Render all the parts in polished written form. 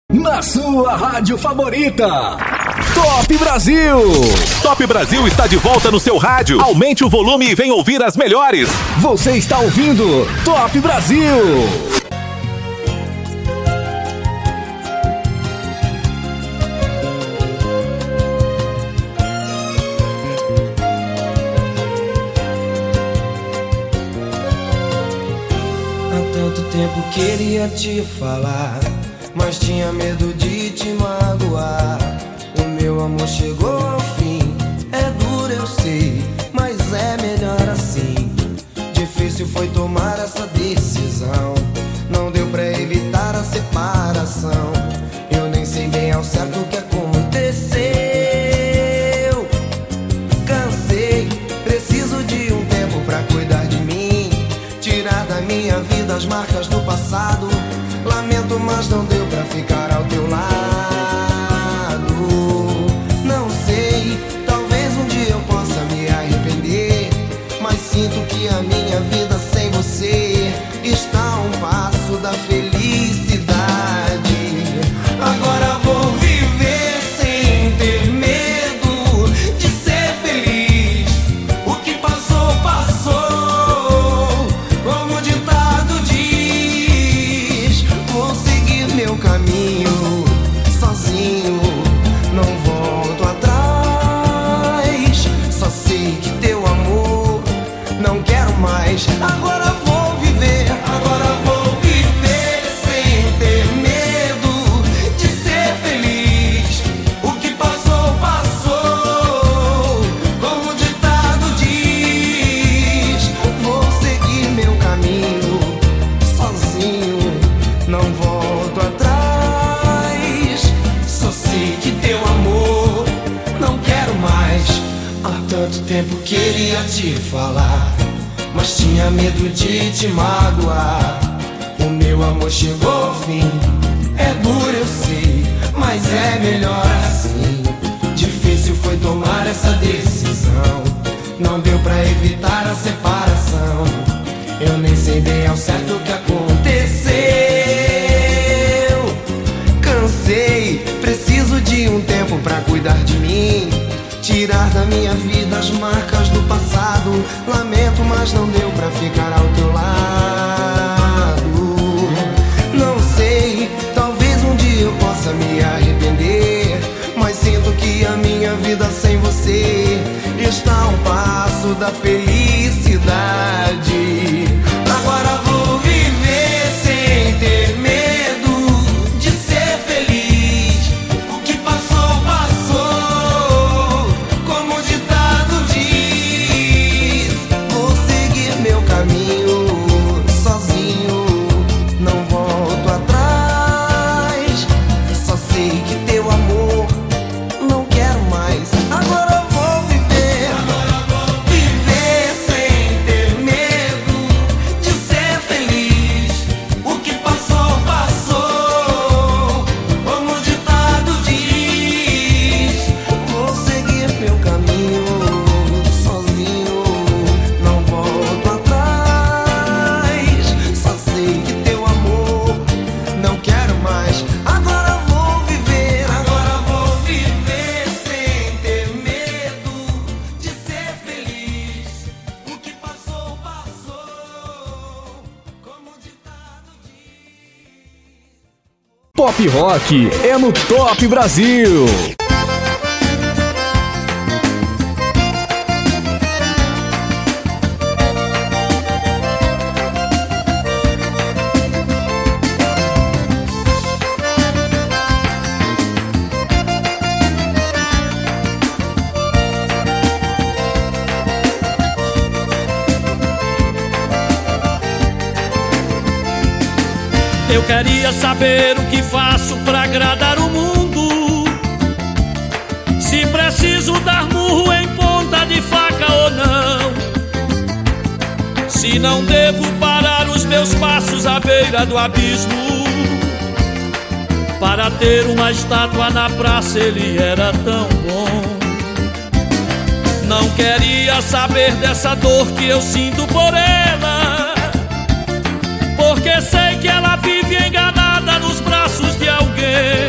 Na sua rádio favorita, Top Brasil! Top Brasil está de volta no seu rádio. Aumente o volume e vem ouvir as melhores. Você está ouvindo Top Brasil! Há tanto tempo queria te falar, mas tinha medo de te magoar. O meu amor chegou ao fim. É duro, eu sei, mas é melhor assim. Difícil foi tomar essa decisão. Não deu pra evitar a separação. Eu nem sei bem ao certo o que aconteceu. Cansei, preciso de um tempo pra cuidar de mim, tirar da minha vida as marcas do passado. Lamento, mas não deu pra ficar ao teu lado. Não sei, talvez um dia eu possa me arrepender, mas sinto que a minha vida sem você está a um passo da felicidade. Agora vou viver sem ter medo de ser feliz. O que passou, passou. Como o ditado diz, vou seguir meu caminho sozinho, não volto atrás. Só sei que teu amor não quero mais. Agora vou viver sem ter medo de ser feliz. O que passou, passou. Como o ditado diz, vou seguir meu caminho sozinho, não volto atrás. Só sei que teu amor não quero mais. Há tanto tempo queria te falar, mas tinha medo de te magoar. O meu amor chegou ao fim. É duro, eu sei, mas é melhor assim. Difícil foi tomar essa decisão. Não deu pra evitar a separação. Eu nem sei bem ao certo o que aconteceu. Cansei, preciso de um tempo pra cuidar de mim, tirar da minha vida as marcas do passado. Lamento, mas não deu pra ficar ao teu lado. Não sei, talvez um dia eu possa me arrepender, mas sinto que a minha vida sem você está a um passo da felicidade. Agora vou viver sem ter medo de ser feliz. O que passou, passou. Como o ditado diz, vou seguir meu caminho sozinho, não volto atrás. Só sei que teu amor não quero mais. Agora vou viver sem ter medo de ser feliz. O que passou, passou. Como o ditado diz, vou seguir meu caminho sozinho, não volto atrás. Só sei que teu amor não quero mais. Agora vou viver sem ter medo de ser feliz. O que passou, passou. Como o ditado diz. Pop Rock é no Top Brasil! Eu queria saber o que faço pra agradar o mundo, se preciso dar murro em ponta de faca ou não, se não devo parar os meus passos à beira do abismo. Para ter uma estátua na praça ele era tão bom. Não queria saber dessa dor que eu sinto por ela, porque sei que ela vive enganada nos braços de alguém.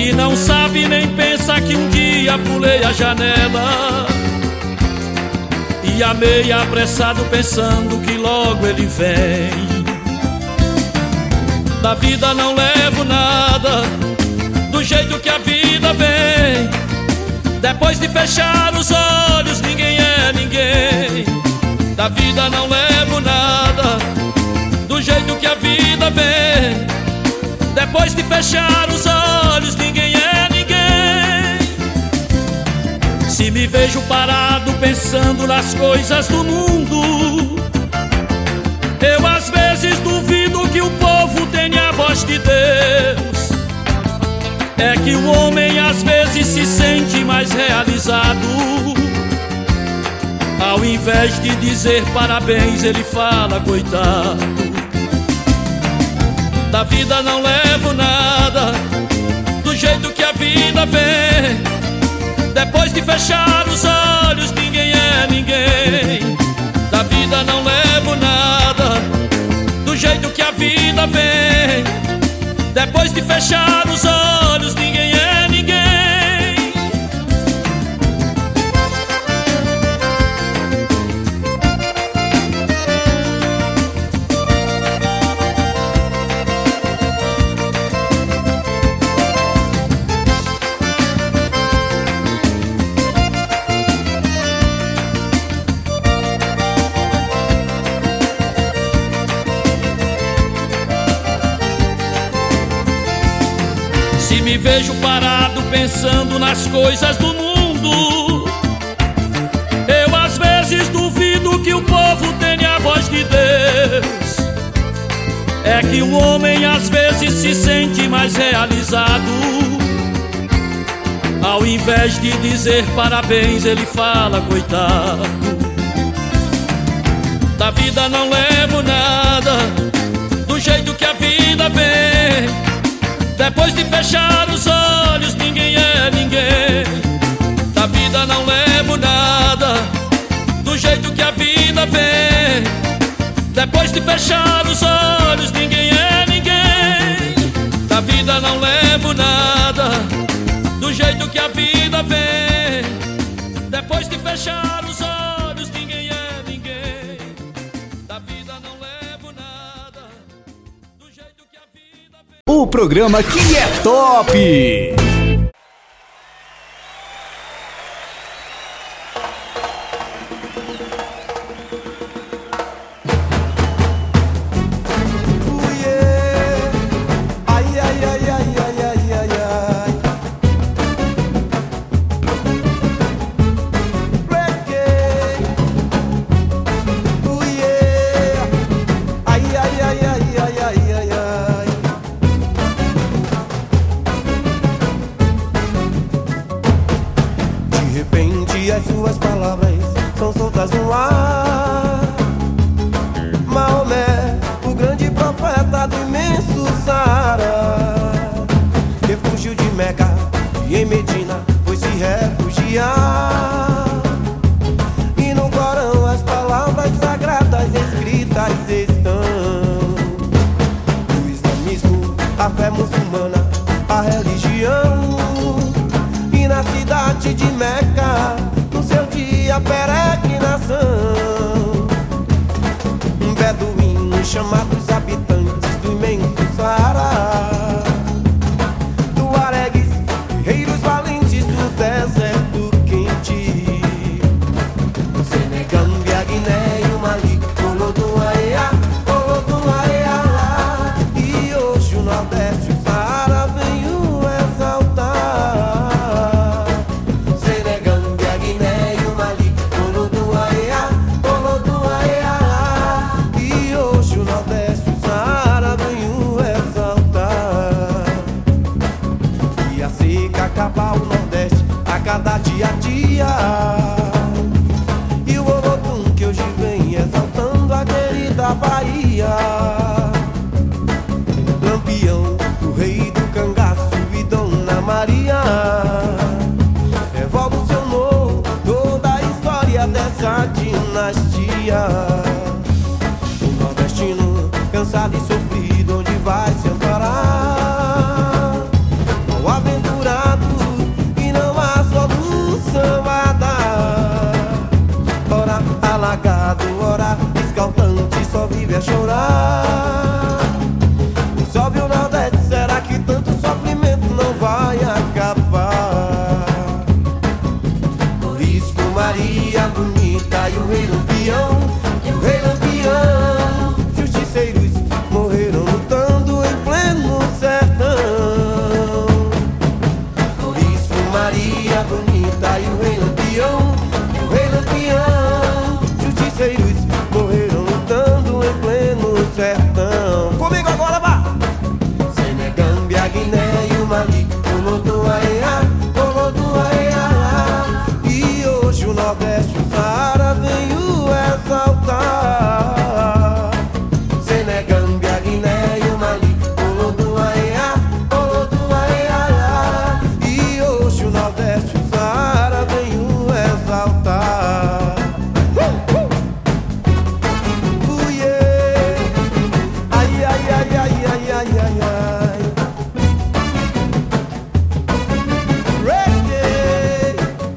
e não sabe nem pensa que um dia pulei a janela e amei apressado pensando que logo ele vem. Da vida não levo nada, do jeito que a vida vem. Depois de fechar os olhos, ninguém é ninguém. Da vida não levo nada, do jeito que a vida vem. Depois de fechar os olhos, ninguém é ninguém. Se me vejo parado pensando nas coisas do mundo, eu às vezes duvido que o povo tenha a voz de Deus. É que o homem às vezes se sente mais realizado. Ao invés de dizer parabéns, ele fala coitado. Da vida não levo nada, do jeito que a vida vem. Depois de fechar os olhos, ninguém é ninguém. Da vida não levo nada, do jeito que a vida vem. Depois de fechar os olhos, ninguém é ninguém. Se me vejo parado pensando nas coisas do mundo, eu às vezes duvido que o povo tenha a voz de Deus. É que o homem às vezes se sente mais realizado. Ao invés de dizer parabéns, ele fala coitado. Da vida não levo nada, do jeito que a vida vem. Depois de fechar os olhos, ninguém é ninguém. Da vida não levo nada, do jeito que a vida vem. Depois de fechar os olhos, ninguém é ninguém. Da vida não levo nada, do jeito que a vida vem. Depois de fechar os olhos, ninguém é ninguém. Da vida não levo nada, do jeito que a vida vem. O programa que é top! Cansado e sofrido, onde vai se amparar? Qual aventura chorar. Sobe o Nordeste, será que tanto sofrimento não vai acabar? Por isso Maria bonita e o rei Lampião, justiceiros morreram lutando em pleno sertão. Por isso Maria bonita e o rei Lampião, justiceiros morreram lutando em pleno sertão. Comigo agora, vá! Senegâmbia, Guiné e o Mali, Olodoaia, e hoje o Nordeste, o Saara vem o exaltar. Senegâmbia, Guiné e o Mali, Olodoaia, e hoje o Nordeste, o Saara vem o exaltar. Ai, ai, ai, ai, ai, ai, ai, ai. Reggae.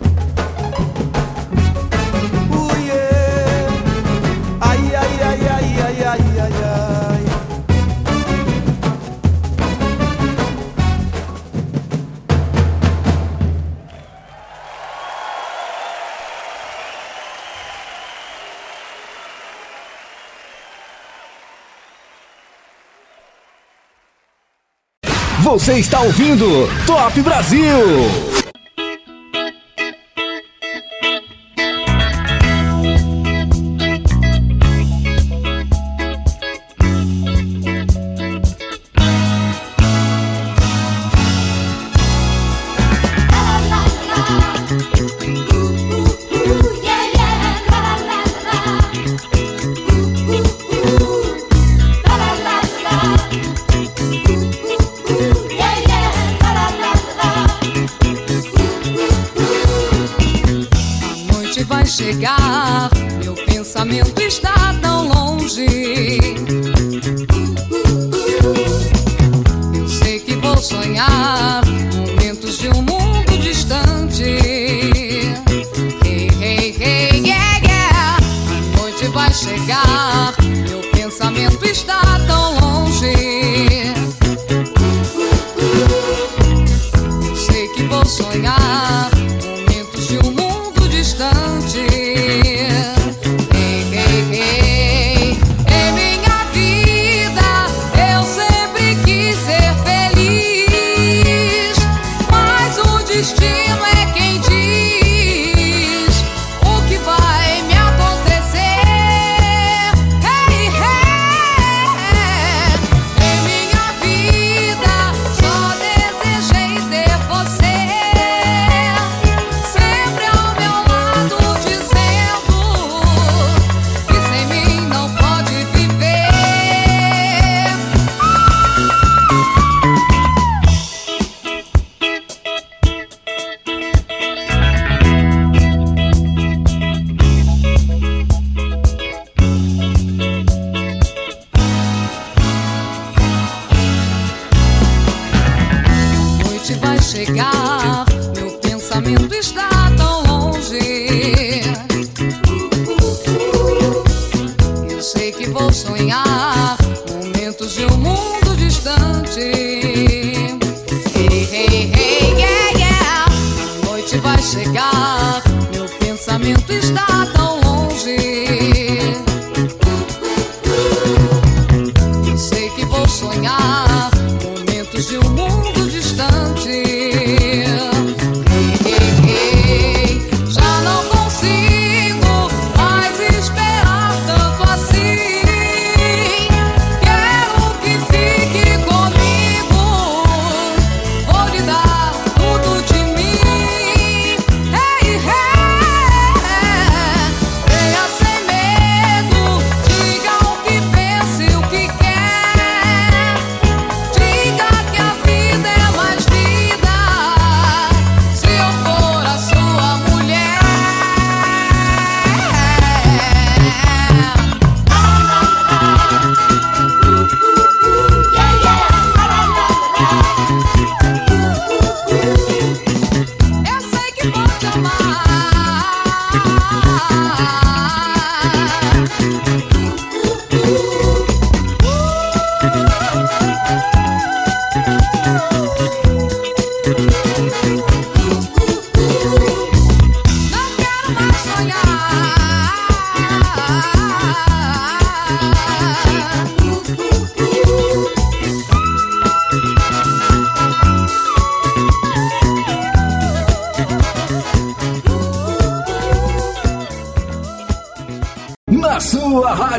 Ai, ai, ai, ai, ai, ai, ai, ai. Você está ouvindo Top Brasil. Chegar, meu pensamento está tão longe. Eu sei que vou sonhar momentos de um mundo distante. Hey, hey, hey, yeah, yeah. A noite vai chegar, meu pensamento está tão longe. Eu sei que vou sonhar momentos de um mundo distante. Hey, hey, hey. Em minha vida eu sempre quis ser feliz, mas o destino é quem diz o que vai me acontecer. Hey, hey. Em minha vida só desejei ter você sempre ao meu lado, dizendo que sem mim não pode viver. Noite vai chegar, meu pensamento está tão longe. Eu sei que vou sonhar momentos de um mundo distante. Hey, hey, hey, yeah, yeah. A noite vai chegar, meu pensamento está tão longe. Eu sei que vou sonhar momentos de um mundo distante. Hey, hey, hey. Já não consigo mais esperar tanto assim. Quero que fique comigo. Vou lhe dar tudo de mim. Hey, hey.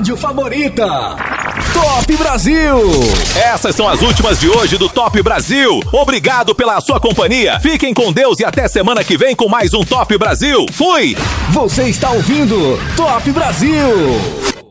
rádio favorita. Top Brasil! Essas são as últimas de hoje do Top Brasil. Obrigado pela sua companhia. Fiquem com Deus e até semana que vem com mais um Top Brasil. Fui! Você está ouvindo Top Brasil.